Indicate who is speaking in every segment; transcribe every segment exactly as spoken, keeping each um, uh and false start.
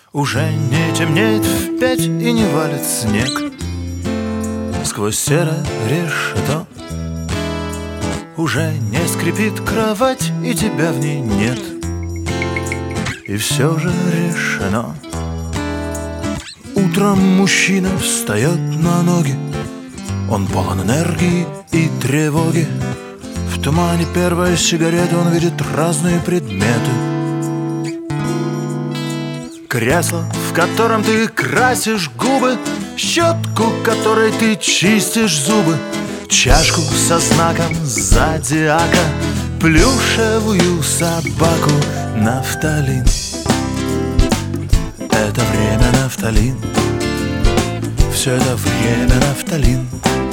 Speaker 1: Уже не темнеет в пять и не валит снег. Сквозь серое решето уже не скрипит кровать, и тебя в ней нет. И все же решено. Утром мужчина встает на ноги. Он полон энергии и тревоги. В тумане первой сигареты он видит разные предметы. Кресло, в котором ты красишь губы, щетку, которой ты чистишь зубы, чашку со знаком зодиака, плюшевую собаку, нафталин. Это время нафталин. Все это время нафталин.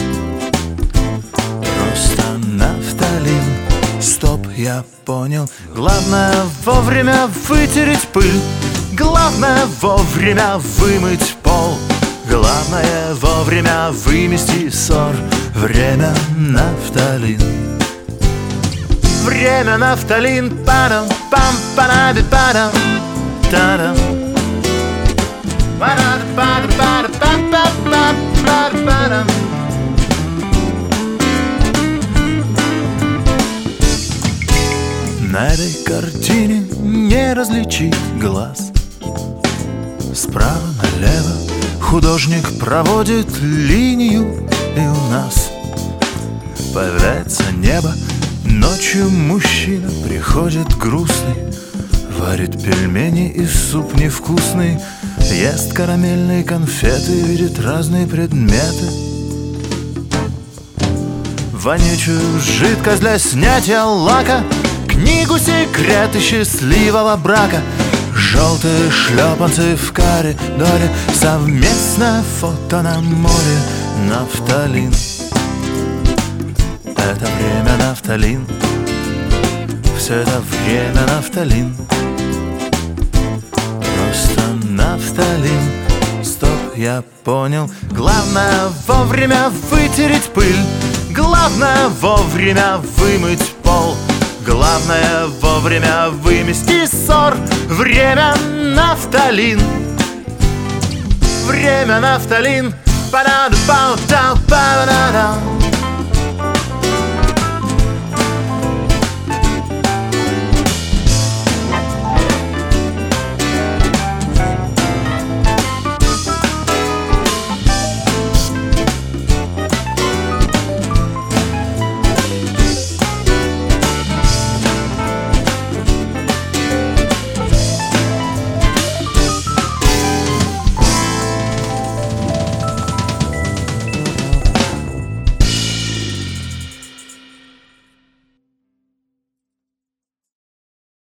Speaker 1: Просто нафталин. Стоп, я понял. Главное вовремя вытереть пыль. Главное вовремя вымыть пол. Главное вовремя вымести ссор. Время нафталин. Время нафталин. Падам, пам, параби, падам, тадам. На этой картине не различить глаз. Справа налево художник проводит линию, и у нас появляется небо. Ночью мужчина приходит грустный, варит пельмени и суп невкусный, ест карамельные конфеты, видит разные предметы. Вонючую жидкость для снятия лака, книгу «Секреты счастливого брака», желтые шлепанцы в коридоре, совместное фото на море. Нафталин. Это время нафталин. Все это время нафталин. Просто нафталин. Стоп, я понял. Главное вовремя вытереть пыль. Главное вовремя вымыть пол. Главное вовремя вымести ссор. Время нафталин. Время нафталин. Па-да-да-па-да-па-да-да.